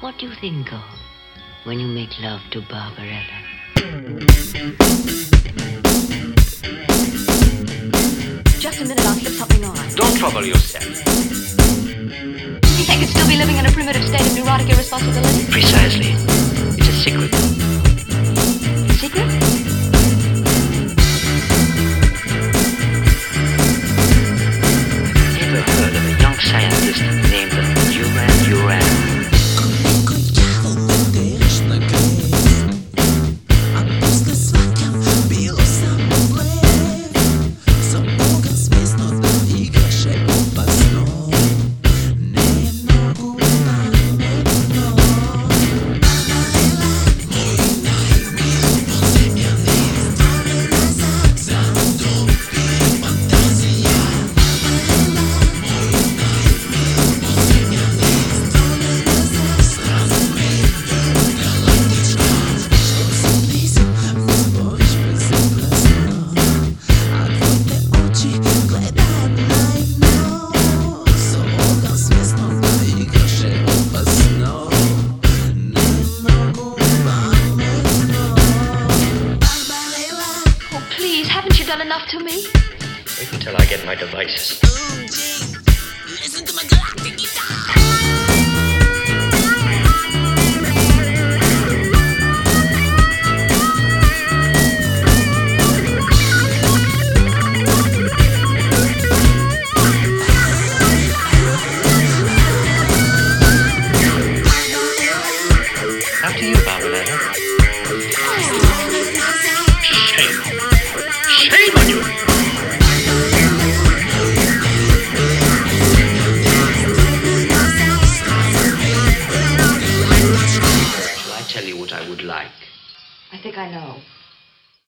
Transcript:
What do you think of when you make love to Barbarella? Just a minute, I'll slip something on. Don't trouble yourself. You think I could still be living in a primitive state of neurotic irresponsibility? Precisely. It's a secret. Secret? Ever heard of a young scientist named Duran? Haven't you done enough to me? Wait until I get my devices. Listen to my galactic guitar. After you, Barbarella. Shame. Shame on you! Shall I tell you what I would like? I think I know.